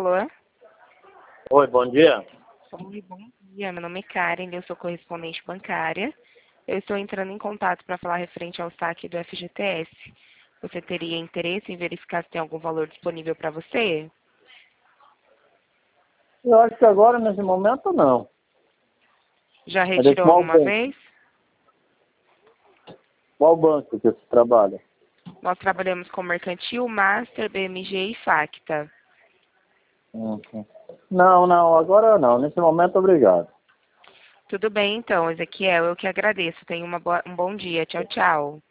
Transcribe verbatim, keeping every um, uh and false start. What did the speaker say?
Alô? Oi, bom dia. Oi, bom dia. Meu nome é Karen, eu sou correspondente bancária. Eu estou entrando em contato para falar referente ao saque do F G T S. Você teria interesse em verificar se tem algum valor disponível para você? Eu acho que agora, nesse momento, não. Já É de retirou qual alguma banco? vez? Qual banco que você trabalha? Nós trabalhamos com Mercantil, Master, B M G e Facta. Uhum. Não, não, agora não. Nesse momento, obrigado. Tudo bem, então, Ezequiel. Eu que agradeço. Tenha uma boa, um bom dia. Tchau, tchau.